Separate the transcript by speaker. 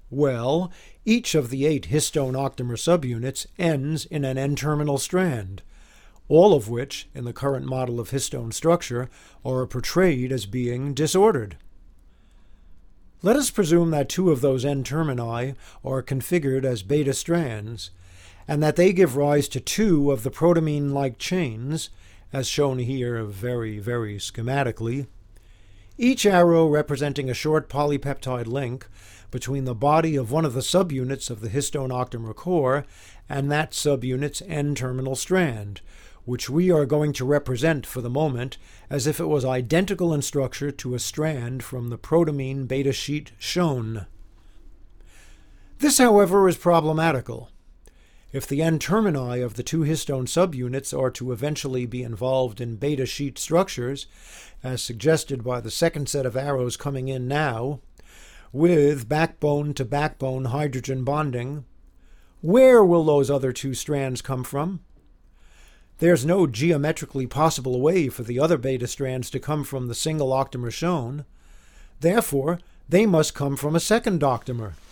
Speaker 1: Well, each of the 8 histone octamer subunits ends in an N-terminal strand, all of which, in the current model of histone structure, are portrayed as being disordered. Let us presume that 2 of those N-termini are configured as beta strands, and that they give rise to 2 of the protamine-like chains, as shown here very schematically, each arrow representing a short polypeptide link between the body of one of the subunits of the histone octamer core and that subunit's N-terminal strand, which we are going to represent for the moment as if it was identical in structure to a strand from the protamine beta sheet shown. This, however, is problematical. If the N-termini of the 2 histone subunits are to eventually be involved in beta sheet structures, as suggested by the second set of arrows coming in now, with backbone-to-backbone hydrogen bonding, where will those other 2 strands come from? There's no geometrically possible way for the other beta strands to come from the single octamer shown. Therefore, they must come from a second octamer,